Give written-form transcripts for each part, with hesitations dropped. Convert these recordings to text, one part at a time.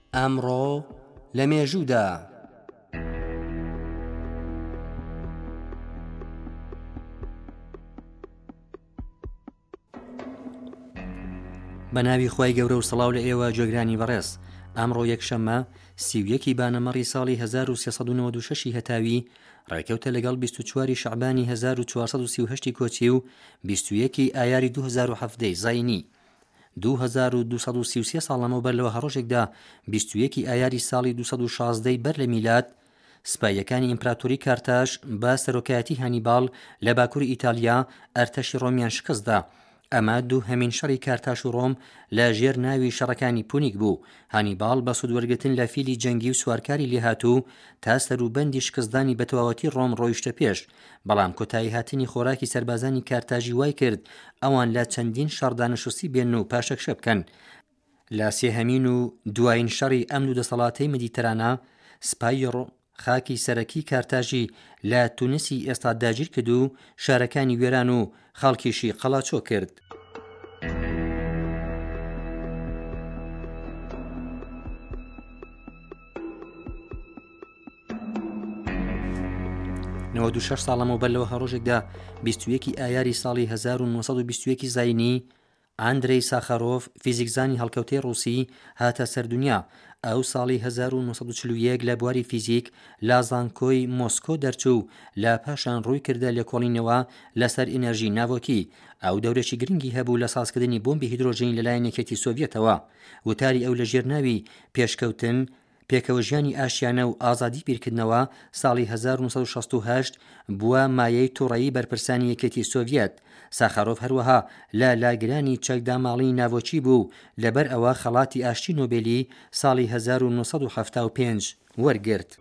ئەمڕۆ لە مێژوودا بە ناوی خۆی گەورە و سڵاو لە ئێوە جێگرانی بەڕێز. ئەمڕۆ یەکشەممە 31 بانەمەڕی ساڵی 1396 هەتاوی ڕێکەوتە لەگەڵ 24 شەعبانی 1438 کۆچی و 21 ئایاری 2017 زاینی 2233 ساڵ لەمەوبەر لەوە هەڕۆژێکدا 21 ئایاری ساڵی 2016 بەر لە میلاد سپایەکانی ئیمپراتۆری کارتاژ بە سەرۆکایەتی هانیبال لە باکووری ئیتالیا ئەرتەشی ڕۆمیان شکستدا. ئەمە دووهەمین شەڕی کارتاژ و ڕۆم لە ژێر ناوی شەڕەکانی پونیک بوو. هانیبال بە سوودوەرگرتن لە فیلی جەنگی و سوارکاری لێهاتوو تا سەروبەندی شکستدانی بە تەواوەتی ڕۆم ڕۆیشتە پێش، بەڵام کۆتایی هاتنی خۆراکی سەربازانی کارتاژی وای کرد ئەوان لە چەندین شەڕدا نەشوستی بێن و پاشەکشە بکەن. لە سێهەمین و دوایین شەڕی ئەمن و دەسەڵاتەی مدیتەرانە سپای خاکی سەرەکی کارتاژی لە تونسی ئێستا داگیر کرد و شارەکانی وێران و خەڵکیشی قەڵاچۆ کرد. نەوەد و شەش ساڵ لەمەوبەر لەوە هەڕۆژێکدا 21 ئایاری ساڵی 1921 زاینی ئاندرەی ساخارۆف فیزیکزانی هەڵکەوتەی ڕووسی هاتە سەردونیا. ئەو ساڵی 1941 لە بواری فیزیک لە زانکۆی مۆسکۆ دەرچوو، لە پاشان ڕووی کردە لێکۆڵینەوە لەسەر ئینەرژی ناوەکی. ئەو دەورێکی گرنگی هەبوو لە سازکردنی بۆمبی هیدرۆژین لەلایەن یەکێتی سۆڤیەتەوە. وتاری ئەو لە ژێرناوی پێشکەوتن پێکەوە ژیانی ئاشیانە و ئازادی بیرکردنەوە ساڵی 1968 بووە مایەی تووڕەیی بەرپرسانی یەکێتی سۆڤیەت. ساخارۆف هەروەها لە لاگرانی چەکداماڵی ناوەکی بوو، لەبەر ئەوە خەڵاتی ئاشتی نۆبێلی ساڵی 1975 وەرگرت.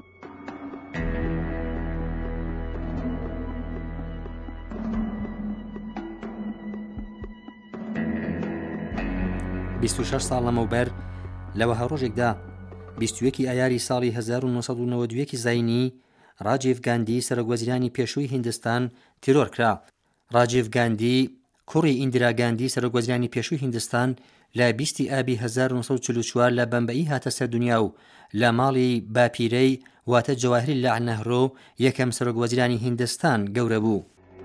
بیست و شەش ساڵ لەمەوبەر لەوە هەڕۆژێکدا 21 ئایاری ساڵی 1992 زاینی ڕاجیڤ گاندی سەرۆکوەزیرانی پێشووی هیندستان تیرۆر کرا. ڕاجیڤ گاندی کوڕی ئیندرا گاندی سەرۆکوەزیرانی پێشووی هیندستان لە 20 ئابی 1944 لە بەمبەئی هاتە سەردونیا و لە ماڵی باپیرەی واتە جەواهریللاع نەهرۆ یەکەم سەرۆکوەزیرانی هیندستان گەورە بوو.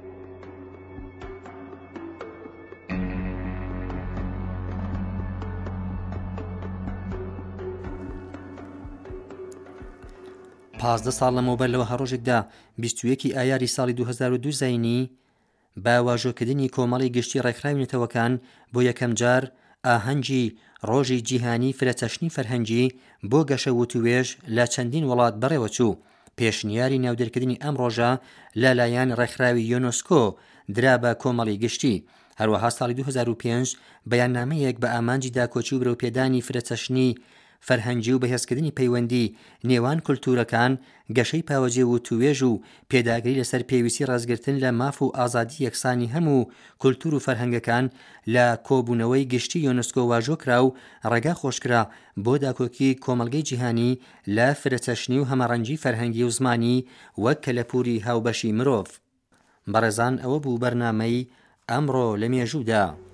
پازدە ساڵ لەمەوبەر لەوە هەڕۆژێکدا 21 ئایاری ساڵی 2002 زاینی با واژۆکردنی کۆمەڵی گشتی ڕێکخراوی نەتەوەکان بۆ یەکەم جار ئاهەنگی ڕۆژی جیهانی فرەچەشنی فەرهەنگی بۆ گەشە وتوێژ لە چەندین وڵات بەڕێوە چوو. پێشنیاری ناودەرکردنی ئەم ڕۆژە لەلایەن ڕێکخراوی یۆنسکۆ درا بە کۆمەڵی گشتی. هەروەها ساڵی 2005 بەیاننامەیەک بە ئامانجی داکۆچی و برەوپێدانی فرەچەشنی فەرهەنگی و بەهێزکردنی پەیوەندی نێوان کولتورەکان، گەشەی پاوەجێ و توێژ و پێداگری لەسەر پێویستی ڕازگرتن لە ماف و ئازادی یەکسانی هەموو کولتور و فەرهەنگەکان لە کۆبوونەوەی گشتی یۆنسکۆ واژۆ کرا و ڕێگا خۆشکرا بۆ داکۆکی کۆمەڵگەی جیهانی لە فرەچەشنی و هەمەڕەنگی فەرهەنگی و زمانی وەک کەلەپوری هاوبەشی مرۆڤ. بەڕێزان، ئەوە بوو بەرنامەی ئەمڕۆ لە مێژوودا.